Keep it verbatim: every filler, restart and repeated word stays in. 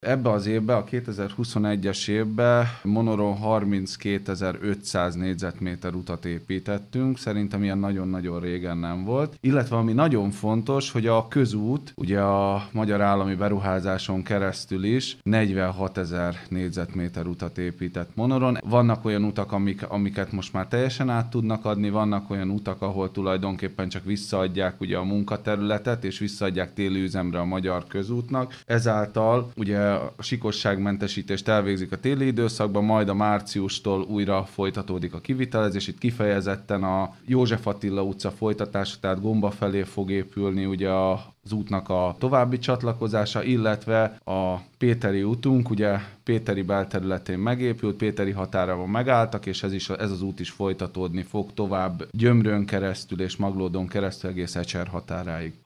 Ebbe az évbe, a kétezer-huszonegyes évbe Monoron harminckétezer-ötszáz négyzetméter utat építettünk, szerintem ilyen nagyon-nagyon régen nem volt. Illetve ami nagyon fontos, hogy a közút, ugye a Magyar Állami Beruházáson keresztül is negyvenhatezer négyzetméter utat épített Monoron. Vannak olyan utak, amik, amiket most már teljesen át tudnak adni, vannak olyan utak, ahol tulajdonképpen csak visszaadják ugye a munkaterületet, és visszaadják téli üzemre a Magyar Közútnak. Ezáltal ugye a sikosságmentesítést elvégzik a téli időszakban, majd a márciustól újra folytatódik a kivitelezés. Itt kifejezetten a József Attila utca folytatása, tehát Gomba felé fog épülni ugye az útnak a további csatlakozása, illetve a Péteri útunk, ugye Péteri belterületén megépült, Péteri határában megálltak, és ez, is, ez az út is folytatódni fog tovább Gyömrön keresztül és Maglódon keresztül egész Ecser határáig.